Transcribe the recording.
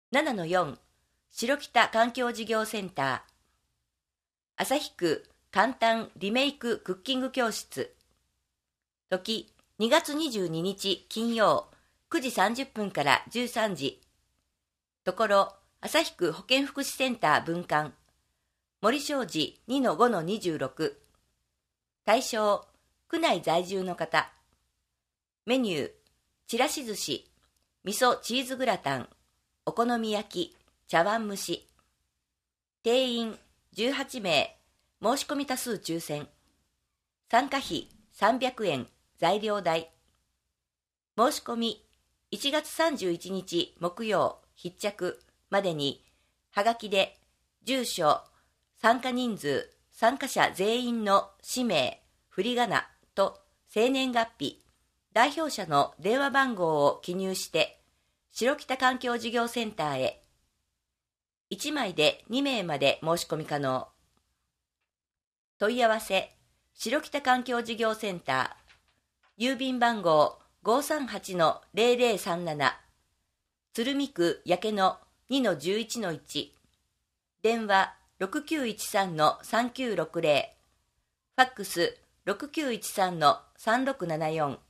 7-4 白北環境事業センター旭区簡単リメイククッキング教室時2月22日金曜9時30分から13時ところ旭区保健福祉センター分館森商事 2-5-26 対象区内在住の方メニューちらし寿司味噌チーズグラタンお好み焼き茶碗蒸し定員18名申し込み多数抽選参加費300円材料代申し込み1月31日木曜必着までにはがきで住所参加人数参加者全員の氏名振り仮名と生年月日代表者の電話番号を記入して白北環境事業センターへ1枚で2名まで申し込み可能問い合わせ白北環境事業センター郵便番号 538-0037 鶴見区焼野 2-11-1 電話 6913-3960 ファックス 6913-3674